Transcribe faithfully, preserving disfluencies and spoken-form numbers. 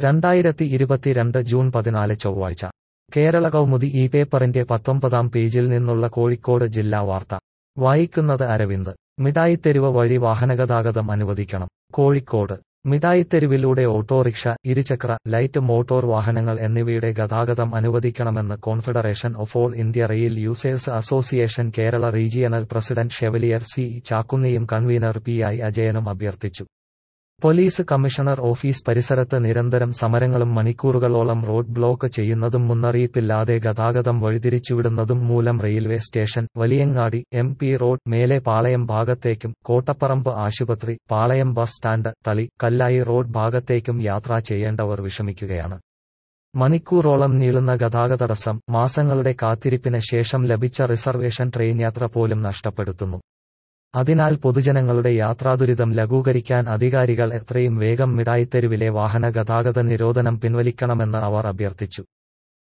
രണ്ടായിരത്തി ഇരുപത്തിരണ്ട് ജൂൺ പതിനാല് ചൊവ്വാഴ്ച കേരള കൗമുദി ഈ പേപ്പറിന്റെ പത്തൊമ്പതാം പേജിൽ നിന്നുള്ള കോഴിക്കോട് ജില്ലാ വാർത്ത വായിക്കുന്നത് അരവിന്ദ്. മിഠായിത്തെരുവ് വഴി വാഹനഗതാഗതം അനുവദിക്കണം. കോഴിക്കോട് മിഠായിത്തെരുവിലൂടെ ഓട്ടോറിക്ഷ, ഇരുചക്ര, ലൈറ്റ് മോട്ടോർ വാഹനങ്ങൾ എന്നിവയുടെ ഗതാഗതം അനുവദിക്കണമെന്ന് confederation of all India rail users association Kerala regional president chevalier C ചാക്കുന്നിയും കൺവീനർ പി ഐ അജയനും അഭ്യർത്ഥിച്ചു. പോലീസ് കമ്മീഷണർ ഓഫീസ് പരിസരത്ത് നിരന്തരം സമരങ്ങളും മണിക്കൂറുകളോളം റോഡ് ബ്ലോക്ക് ചെയ്യുന്നതും മുന്നറിയിപ്പില്ലാതെ ഗതാഗതം വഴിതിരിച്ചുവിടുന്നതും മൂലം railway station, Valiyangadi, M P road, Mele Palayam ഭാഗത്തേക്കും കോട്ടപ്പറമ്പ് ആശുപത്രി, Palayam bus stand, Thali, Kallai road ഭാഗത്തേക്കും യാത്ര ചെയ്യേണ്ടവർ വിഷമിക്കുകയാണ്. മണിക്കൂറോളം നീളുന്ന ഗതാഗതടസ്സം മാസങ്ങളുടെ കാത്തിരിപ്പിന് ശേഷം ലഭിച്ച റിസർവേഷൻ ട്രെയിൻ യാത്ര പോലും നഷ്ടപ്പെടുത്തുന്നു. അതിനാൽ പൊതുജനങ്ങളുടെ യാത്രാദുരിതം ലഘൂകരിക്കാൻ അധികാരികൾ എത്രയും വേഗം മിഠായിത്തെരുവിലെ വാഹന ഗതാഗത നിരോധനം പിൻവലിക്കണമെന്ന് അവർ അഭ്യർത്ഥിച്ചു.